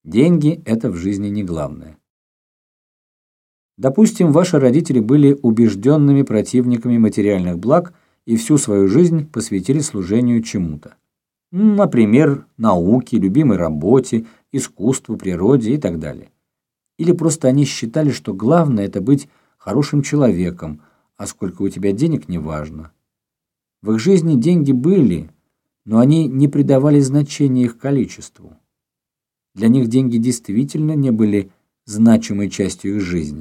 Деньги – это в жизни не главное. Допустим, ваши родители были убежденными противниками материальных благ и всю свою жизнь посвятили служению чему-то. Например, науке, любимой работе, искусству, природе и так далее. Или просто они считали, что главное – это быть хорошим человеком, а сколько у тебя денег – неважно. В их жизни деньги были, но они не придавали значения их количеству. Для них деньги действительно не были значимой частью их жизни.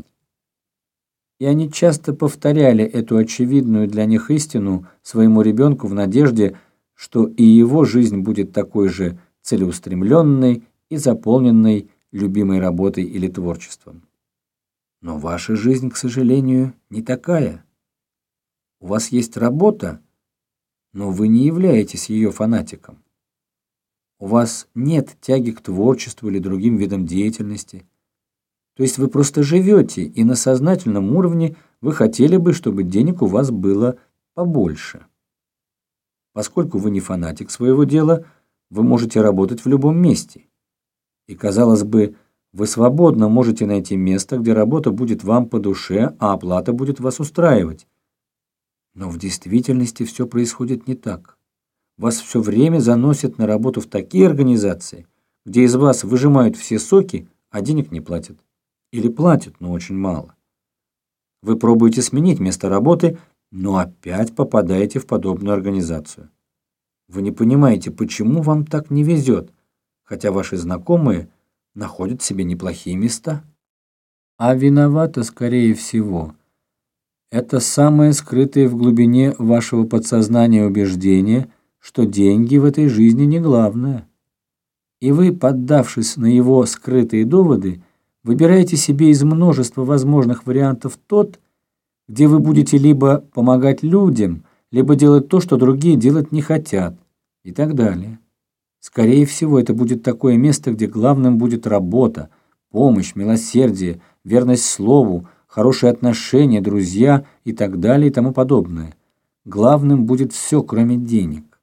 И они часто повторяли эту очевидную для них истину своему ребенку в надежде, что и его жизнь будет такой же целеустремленной и заполненной любимой работой или творчеством. Но ваша жизнь, к сожалению, не такая. У вас есть работа, но вы не являетесь ее фанатиком. У вас нет тяги к творчеству или другим видам деятельности. То есть вы просто живете, и на сознательном уровне вы хотели бы, чтобы денег у вас было побольше. Поскольку вы не фанатик своего дела, вы можете работать в любом месте. И, казалось бы, вы свободно можете найти место, где работа будет вам по душе, а оплата будет вас устраивать. Но в действительности все происходит не так. Вас все время заносят на работу в такие организации, где из вас выжимают все соки, а денег не платят. Или платят, но очень мало. Вы пробуете сменить место работы, но опять попадаете в подобную организацию. Вы не понимаете, почему вам так не везет, хотя ваши знакомые находят себе неплохие места. А виновато, скорее всего, это самое скрытое в глубине вашего подсознания убеждение, что деньги в этой жизни не главное. И вы, поддавшись на его скрытые доводы, выбираете себе из множества возможных вариантов тот, где вы будете либо помогать людям, либо делать то, что другие делать не хотят, и так далее. Скорее всего, это будет такое место, где главным будет работа, помощь, милосердие, верность слову, хорошие отношения, друзья и так далее и тому подобное. Главным будет все, кроме денег.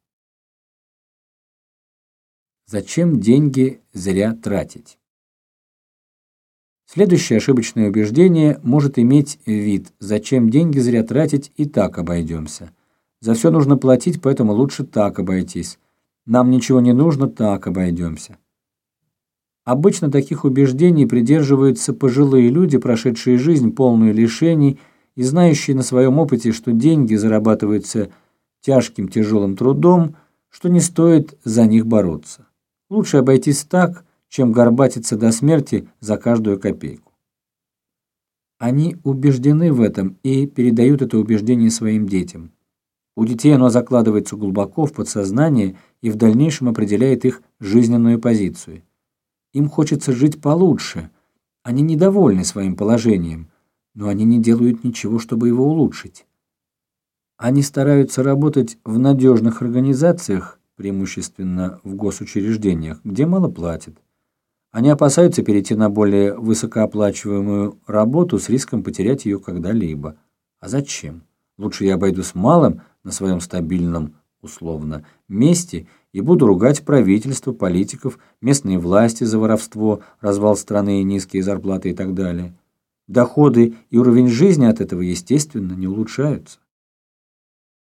Зачем деньги зря тратить? Следующее ошибочное убеждение может иметь вид: зачем деньги зря тратить, и так обойдемся. За все нужно платить, поэтому лучше так обойтись. Нам ничего не нужно, так обойдемся. Обычно таких убеждений придерживаются пожилые люди, прошедшие жизнь полную лишений и знающие на своем опыте, что деньги зарабатываются тяжким тяжелым трудом, что не стоит за них бороться. Лучше обойтись так, чем горбатиться до смерти за каждую копейку. Они убеждены в этом и передают это убеждение своим детям. У детей оно закладывается глубоко в подсознание и в дальнейшем определяет их жизненную позицию. Им хочется жить получше. Они недовольны своим положением, но они не делают ничего, чтобы его улучшить. Они стараются работать в надежных организациях, преимущественно в госучреждениях, где мало платят. Они опасаются перейти на более высокооплачиваемую работу с риском потерять ее когда-либо. А зачем? Лучше я обойдусь малым на своем стабильном, условно, месте и буду ругать правительство, политиков, местные власти за воровство, развал страны и низкие зарплаты и так далее. Доходы и уровень жизни от этого, естественно, не улучшаются.